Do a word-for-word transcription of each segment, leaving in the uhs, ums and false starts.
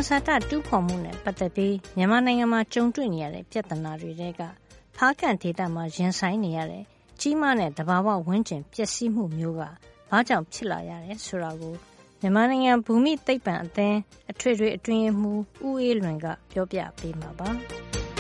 ဇာတတူးဖော်မှုနဲ့ပတ်သက်ပြီးမြန်မာနိုင်ငံမှာကြုံတွေ့နေရတဲ့ပြဿနာတွေထဲကဖားကန့်ဒေသမှာရင်ဆိုင်နေရတဲ့ကြီးမားတဲ့သဘာဝဝန်းကျင်ပျက်စီးမှုမျိုးကဘာကြောင့်ဖြစ်လာရတယ်ဆိုတာကိုမြန်မာနိုင်ငံဘူမိသိပ္ပံအသင်းအထွေထွေအတွင်းရေးမှူးဦးအေးလွင်ကပြောပြပေးမှာပါ။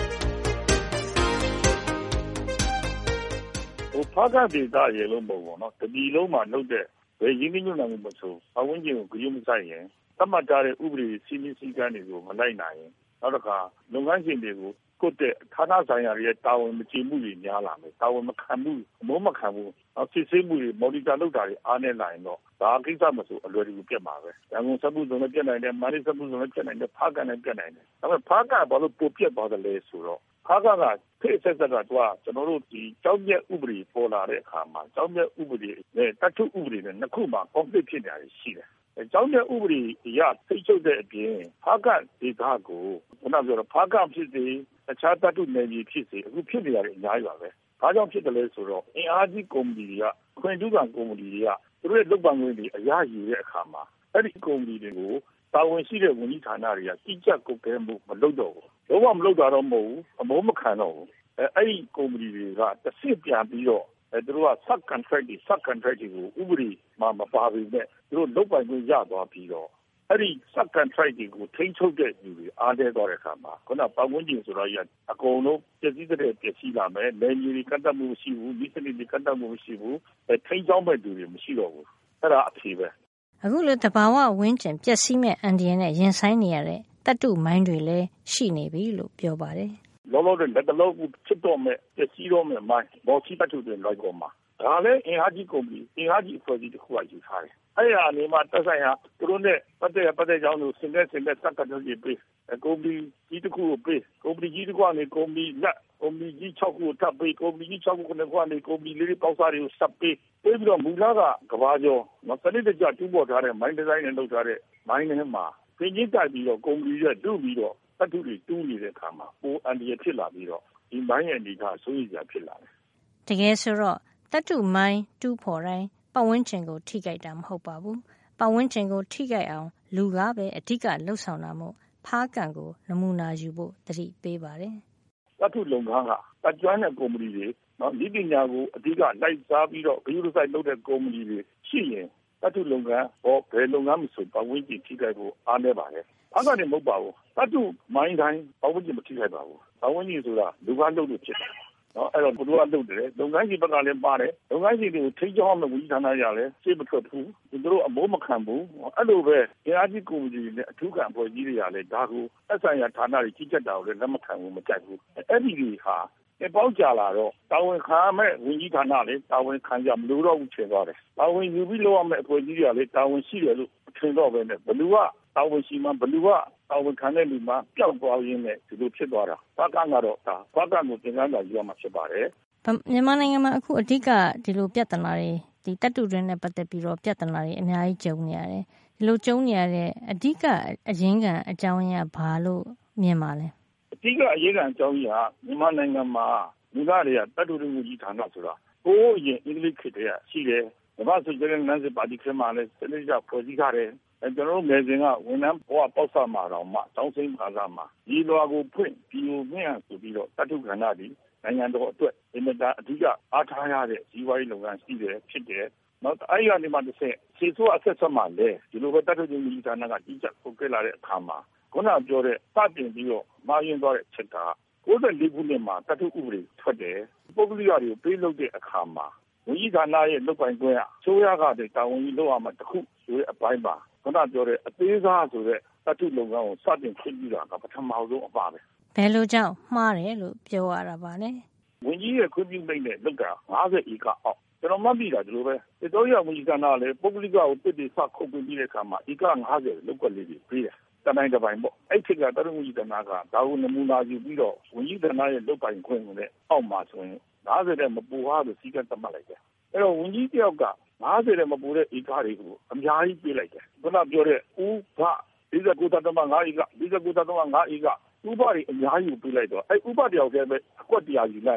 ဟိုဖားကန့်ဒေသရေလုံးပုံပေါ့နော်တပြည်လုံးမှာနှုတ်တဲ့ဘယ်ရင်းနှီးမြှုပ်နှံမှုမဆိုအဝန်းကျင်ကိုဂရုမစိုက်ရင်သတ်မှတ်ထားတဲ့ဥပဒေစည်းမျဉ်းစည်းကမ်းတွေကိုမလိုက်နိုင်ရင်နောက်တစ်ခါလုပ်ငန်းရှင်တွေကိုကိုယ့်တဲ့ဌာနဆိုင်ရာတွေရဲ့တာဝန်မကျေမှုတွေများလာမယ်တာဝန်မခံမှုအမိုးမခံမှုနောက်စစ်ဆေးမှုတွေမော်နီတာလုပ်တာတွေအားနည်းလာရင်တော့ဒါကိစ္စမဆိုအလွယ်တကူပြတ်မှာပဲရန်ကုန်စက်မှုဇုံနဲ့ပြတ်နိုင်တယ်မန္တလေးစက်မှုဇုံနဲ့ပြတ်နိုင်တယ်ဖားကန့်နဲ့ပြတ်နိုင်တယ်ဒါပေမဲ့ဖားကန့်ဘာလို့ပိုပြတ်သွားတယ်လဲဆိုတော့ဖားကန့်ကဖိတ်ဆက်ဆက်ကတော့ကျွန်တော်တို့ဒီကြောင်းမြတ်ဥပဒေပေါ်လာတဲ့အခါမှာကြောင်းမြတ်ဥပဒေနဲ့တတ်ထုဥပဒေနဲ့နှစ်ခုမှာ conflict ဖြစ်နေတာရှိတယ်အကြောင်းမဲ့ဥပဒေရသိချုပ်တဲ့အပြင်ဖားကန့်ဒေသကိုခုနပြောတော့ဖားကန့်ဖြစ်စေအခြားတတ်ထုနယ်မြေဖြစ်စေအခုဖြစ်နေရတယ်အများကြီးပါပဲ။ဘာကြောင့်ဖြစ်တယ်လဲဆိုတော့အင်အားကြီးကုမ္ပဏီတွေကခွင့်ပြုကံကုမ္ပဏီတွေကသူတို့ရဲ့လုပ်ပိုင်ခွင့်တွေအရယူတဲ့အခါမှာအဲ့ဒီကုမ္ပဏီတွေကိုတာဝန်ရှိတဲ့ဝန်ကြီးဌာနတွေကကြီးကြပ်ကုတ်ကဲမှုမလုပ်တော့ဘူး။လုံးဝမလုပ်တာတော့မဟုတ်ဘူးအမိုးမခံတော့ဘူး။အဲအဲ့ဒီကုမ္ပဏီတွေကတစ်စစ်ပြန်ပြီးတော့အဲသူတို့က sub contract တွေ sub contract တွေကိုဥပဒေမှာမပါဘူးနဲ့သူတို့လုပ်ပိုင်ခွင့်ရသွားပြီးတော့အဲ့ဒီ sub contract တွေကိုထိန်းချုပ်တဲ့လူတွေအားတဲသွားတဲ့အခါမှာခုနပတ်ဝန်းကျင်ဆိုတော့ရအကုန်လုံးပြည့်စည်တဲ့ပြည့်စည်လာမယ်။နယ်မြေတွေကတ်တက်မှုမရှိဘူးဒီစနစ်တွေကတ်တက်မှုမရှိဘူးအဲထိန်းချောင်းမဲ့လူတွေမရှိတော့ဘူးအဲ့ဒါအဖြေပဲအခုလိုသဘာဝဝန်းကျင်ပျက်စီးမဲ့အန္တရာယ်နဲ့ရင်ဆိုင်နေရတဲ့တတ္တုမိုင်းတွေလည်းရှိနေပြီလို့ပြောပါတယ်လောလောတဲ့လက်တလုံးဖြစ်တော့မဲ့ပျက်စီးတော့မဲ့မိုင်းဘောချီတတ်ထုတွေလိုက်ပေါ်မှာဒါလည်းအင်အားကြီးကုမ္ပဏီအင်အားကြီးအဖွဲ့အစည်းတစ်ခုကယူထားတယ်အဲ့ဒီအနေမှာတက်ဆိုင်ဟာသူတို့နဲ့ပတ်သက်ပတ်သက်ကြောင်းလို့စင်တဲ့စင်တဲ့စက်ကတ်တွေပေးကုမ္ပဏီကြီးတစ်ခုကိုပေးကုမ္ပဏီကြီးတစ်ခုကနေကုမ္ပဏီလက်ကုမ္ပဏီကြီး၆ခုကိုထပ်ပေးကုမ္ပဏီကြီး၆ခုကနေကနေကုမ္ပဏီလေးတွေပေါက်စားတွေကိုဆက်ပေးပေးပြီးတော့မူလာကကဘာကျော်မစနစ်တကျတူးပေါ်ထားတဲ့မိုင်းဒီဇိုင်းနဲ့လုပ်ထားတဲ့မိုင်းထဲမှာပြင်ကြီးတိုက်ပြီးတော့ကုမ္ပဏီရဲ့တူးပြီးတော့တတ်ထုတွေတူးနေတဲ့အခါမှာပိုအန်ဒီရဖြစ်လာပြီးတော့ဒီမိုင်းရဲ့အနေကဆိုးရစရာဖြစ်လာတယ်တကယ်ဆိုတော့တတ္တုမိုင်းတူးဖော်တိုင်းပတ်ဝန်းကျင်ကိုထိခိုက်တာမဟုတ်ပါဘူးပတ်ဝန်းကျင်ကိုထိခိုက်အောင်လူကပဲအဓိကလှုပ်ဆောင်တာမို့ဖားကန့်ကိုနမူနာယူဖို့တတိပေးပါတယ်တတ္တုလုပ်ငန်းကတကြွတဲ့ကုမ္ပဏီတွေနော်ဒီပညာကိုအဓိကလိုက်စားပြီးတော့ဂရုစိုက်လုပ်တဲ့ကုမ္ပဏီတွေရှိရင်တတ္တုလုပ်ငန်းဟောဘယ်လုပ်ငန်းမဆိုပတ်ဝန်းကျင်ထိခိုက်ဖို့အားနည်းပါတယ်ဖားကန့်နေမဟုတ်ပါဘူးတတ္တုမိုင်းတိုင်းပတ်ဝန်းကျင်မထိခိုက်ပါဘူးပတ်ဝန်းကျင်ဆိုတာလူကလုပ်လို့ဖြစ်တယ်နော်အဲ့တော့ဘုရားလုပ်တယ်လုပ်ငန်းရှင်ဘက်ကလည်းပါတယ်လုပ်ငန်းရှင်တွေကိုထိကြောင်းမဲ့ဝန်ကြီးဌာနရလည်းစိတ်မထွက်ဘူးသူတို့အမိုးမခံဘူးအဲ့လိုပဲအင်အားကြီးကုမ္ပဏီတွေနဲ့အထူးကံဖွဲ့ကြီးတွေကလည်းဒါကိုအဆိုင်ရာဌာနတွေကြီးကြပ်တာကိုလည်းလက်မခံဘူးမကြိုက်ဘူးအဲ့ဒီတွေဟာအပေါင်းကြလာတော့တာဝန်ခံမဲ့ဝန်ကြီးဌာနလည်းတာဝန်ခံကြမလို့တော့ဘူးထင်သွားတယ်တာဝန်ယူပြီးလုပ်ရမယ့်အဖွဲ့ကြီးတွေကလည်းတာဝန်ရှိတယ်လို့ထင်တော့ပဲနဲ့ဘလူကတာဝန်ရှိမှဘလူကတာဝန်ခံတဲ့လူမှပျောက်သွားရင်းနဲ့ဒီလိုဖြစ်သွားတာဖားကန့်ကတော့ဒါဖားကန့်ကိုသင်္ကန်းစာယူရမှာဖြစ်ပါတယ်မြန်မာနိုင်ငံမှာအခုအဓိကဒီလိုပြဿနာတွေဒီတတ္တုတွင်းနဲ့ပတ်သက်ပြီးတော့ပြဿနာတွေအများကြီးကြုံနေရတယ်ဒီလိုကြုံနေရတဲ့အဓိကအရင်းခံအကြောင်းရင်းကဘာလို့မြင်ပါလဲအဓိကအရင်းခံအကြောင်းရင်းကမြန်မာနိုင်ငံမှာလူသားတွေကတတ္တုတွင်းကြီးဌာနဆိုတာဟိုးရင်အင်္ဂလိပ်ခေတ်တည်းကရှိတယ်ဓမ္မဆိုကြတဲ့နန်းစစ်ပါတီခေတ်မှာလည်းစနစ်ကျဖွဲ့စည်းထားတယ်ကျွန်တော်တို့ငယ်စဉ်ကဝန်ထမ်းဘဝပေါက်ဆမှာတော့မှတောင်းစိမ်းပါလာမှာဒီလွာကိုဖွင့်ဒီလိုမြင့်ဆိုပြီးတော့တတ္တုကဏ္ဍဒီနိုင်ငံတော်အတွက်အင်မတန်အဓိကအားထားရတဲ့ဇီဝရေးလုပ်ငန်းရှိတယ်ဖြစ်တယ်နောက်အဲ့ရနေမှာတစ်ဆက်ခြေစိုးအဆက်ဆက်မှာလဲဒီလိုပဲတတ္တုကြီးဌာနကကြီးကြပ်ပုတ်ခဲ့လာတဲ့အခါမှာခုနပြောတဲ့စတင်ပြီးတော့မာရင်သွားတဲ့ချက်ကကိုယ်သက်လေးခုနှစ်မှာတတ္တုဥပဒေထွက်တယ်ပုဂ္ဂလိကတွေကိုပေးလုပ်တဲ့အခါမှာဝန်ကြီးဌာနရဲ့လုပ်ပိုင်ခွင့်အစိုးရကတည်းကတာဝန်ကြီးလုပ်ရမှာတခုဆိုတဲ့အပိုင်းပါခုနပြောတဲ့အသေးစားဆိုတဲ့တတ္တုလုပ်ငန်းကိုစတင်ခွင့်ပြုတာကပထမဆုံးအပါပဲဘယ်လိုကြောင့်မှားတယ်လို့ပြောရတာပါလဲဝန်ကြီးရဲ့ခွင့်ပြုမိန့်နဲ့လုပ်တာ၅၀ဧကအောက်ကျွန်တော်မှတ်မိတာဒီလိုပဲတေတော်ရဝန်ကြီးကနာလည်းပုဂ္ဂလိကကိုတစ်တိစခုတ်ပြီးတဲ့အခါမှာဧက၅၀လောက်ကွက်လေးတွေပေးတယ်တနိုင်တစ်ပိုင်းပေါ့အဲ့ဒီကတရဝန်ကြီးကနာကဒါကိုနမူနာယူပြီးတော့ဝန်ကြီးကနာရဲ့လုပ်ပိုင်ခွင့်ကိုလည်းအောက်မှာဆိုရင်၅၀တဲ့မပူဟာလို့စီကံသတ်မှတ်လိုက်တယ်အဲ့တော့ဝန်ကြီးတယောက်က၅၀တဲ့မပူတဲ့ဧကတွေကိုအများကြီးပေးလိုက်တယ်ခုနပြောတဲ့ဥပ၄၉.၅ဧက၄၉.၅ဧကဥပတွေအများကြီးပေးလိုက်တော့အဲ့ဥပတယောက်တည်းပဲအကွက်တရားယူလိုက်ရင်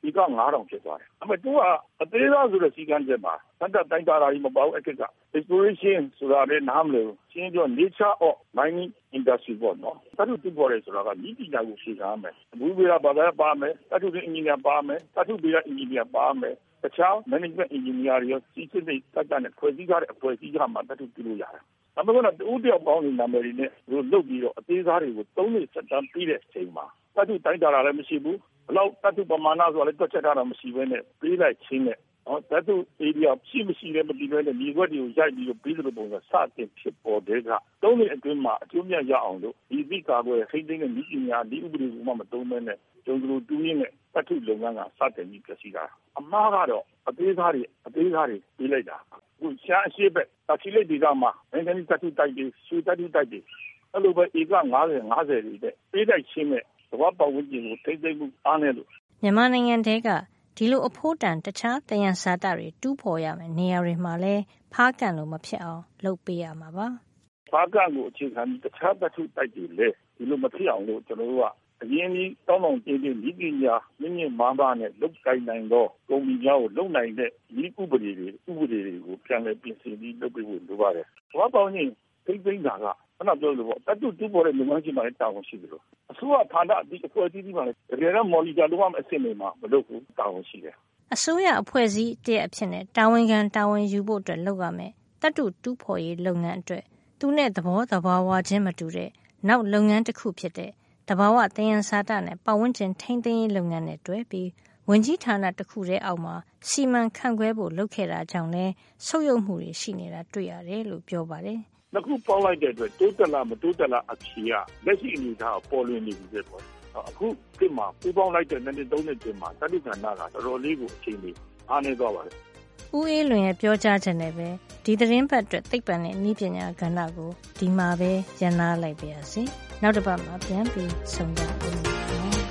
ဧကငါးထောင်ဖြစ်သွားတယ်။အမေသူကအသေးစားဆိုတဲ့စီကံချက်မှာတတ်တတ်တိုင်းတာရီမပေါ့အခက်က exploration ဆိုတာလည်းနားမလည်ဘူးရှင်းပြော nature of mining industry ပေါ့နော်တတ်တူတူပေါ်တယ်ဆိုတာကဤပညာကိုရှင်းထားမယ်အဘူးပေကဘာသာပါမယ်တတ်တူအင်ဂျင်နီယာပါမယ်တတ်တူပေကအင်ဂျင်နီယာပါမယ်တခြား management engineer တွေရောစီစစ်တဲ့တတ်တတ်နဲ့ဖွဲ့စည်းထားတဲ့အဖွဲ့အစည်းကမှတတ်တူပြုလို့ရတယ်။အမေကတော့တူတယောက်ပေါင်းနေနာမည်တွေနဲ့သူလုပ်ပြီးတော့အသေးစားတွေကိုသုံးနှစ်ဆက်တမ်းပြီးတဲ့အချိန်မှာတတ်တူတိုင်းတာလည်းမရှိဘူးဘလောက်တတ်တူပမာဏဆိုတာလည်းတွက်ချက်ထားတာမရှိဘဲနဲ့ပေးလိုက်ချင်းနဲ့နော်တတ်တူ area ရှိမရှိလည်းမသိဘဲနဲ့ဒီဘက်တွေကိုရိုက်ပြီးတော့ပြီးတဲ့ပုံစံစတင်ဖြစ်ပေါ်တဲ့ကသုံးနှစ်အတွင်းမှာအကျိုးမြတ်ရအောင်လို့ဒီသိကာကွယ်ခိမ့်သိမ်းတဲ့ဤပညာဒီဥပဒေကမှမသုံးဘဲနဲ့ကျုံတို့တူးရင်းနဲ့တတ်တူလုပ်ငန်းကစတင်ပြီးပြစီတာအမှားကတော့အသေးစားတွေအသေးစားတွေပြီးလိုက်တာခုရှားအရှိဘက်တချိလိတ်ဒီကမှာမင်းကနေတတ်တူတိုက်ပြီးဆွေတတ်တူတိုက်ပြီးအဲ့လိုပဲဧကငါးဆယ် ငါးဆယ်တွေတဲ့ပေးလိုက်ချင်းနဲ့သဘောပေါက်ဝန်းကျင်ကိုထိမ့်သိမ့်မှုအားနည်းလို့မြန်မာနိုင်ငံတဲကဒီလိုအဖိုးတန်တခြားတယံဇာတတွေတူးဖော်ရမယ်နေရာတွေမှာလဲဖားကန်လို့မဖြစ်အောင်လုပ်ပေးရမှာပါဖားကန်ကိုအခြေခံပြီးတခြားတချို့တိုက်တွေလဲဒီလိုမဖြစ်အောင်လို့ကျွန်တော်တို့ကအရင်ကြီးတောင်းတောင်းတင်းတင်းဤပညာမြင့်မြင့်မားမားနဲ့လုပ်ကိုင်နိုင်တော့ကုမ္ပဏီများကိုလုပ်နိုင်တဲ့ဤဥပဒေတွေဥပဒေတွေကိုပြန်လည်ပြင်ဆင်ပြီးလုပ်ပေးဖို့လိုပါတယ်။ဘာပေါင်းရင်သိသိတာကခဏပြောလို့ပေါ့တတ်တူတူပေါ်တဲ့လူမှချင်းမှလည်းတာဝန်ရှိတယ်လို့အစိုးရဌာနဒီအဖွဲ့အစည်းတွေမှလည်းတကယ်တော့မော်လီဂျာလိုမှအဆင့်တွေမှာမလုပ်ဘူးတာဝန်ရှိတယ်အစိုးရအဖွဲ့အစည်းတည်းအဖြစ်နဲ့တာဝန်ခံတာဝန်ယူဖို့အတွက်လုပ်ရမယ်တတ်တူတူဖော်ရေးလုပ်ငန်းအတွက်သူနဲ့သဘောသဘာဝချင်းမတူတဲ့နောက်လုပ်ငန်းတစ်ခုဖြစ်တဲ့တဘာဝတယံဇာတနဲ့ပတ်ဝန်းကျင်ထိန်းသိမ်းရေးလုပ်ငန်းနဲ့တွဲပြီးဝန်ကြီးဌာနတစ်ခုတည်းအောက်မှာစီမံခန့်ခွဲဖို့လုပ်ခဲ့တာကြောင့်လဲဆုတ်ယုတ်မှုတွေရှိနေတာတွေ့ရတယ်လို့ပြောပါတယ်။အခုပေါင်းလိုက်တဲ့အတွက်တိုးတက်လာမတိုးတက်လာအဖြေကလက်ရှိအနေအထားပေါ်လွင်နေပြီပဲပေါ့။အခုဒီမှာပူပေါင်းလိုက်တဲ့နှစ်သုံးနှစ်တင်မှာတတိကဏ္ဍကတော်တော်လေးကိုအချိန်ကြီးအားနည်းသွားပါတယ်။ဦးအေးလွင်ရဲ့ပြောကြားချက်နဲ့ပဲဒီသတင်းပတ်အတွက်သိပ္ပံနဲ့နည်းပညာကဏ္ဍကိုဒီမှာပဲရန်နာလိုက်ပါရစေ။နောက်တစ်ပတ်မှာပြန်ပြီးဆုံကြပါဦး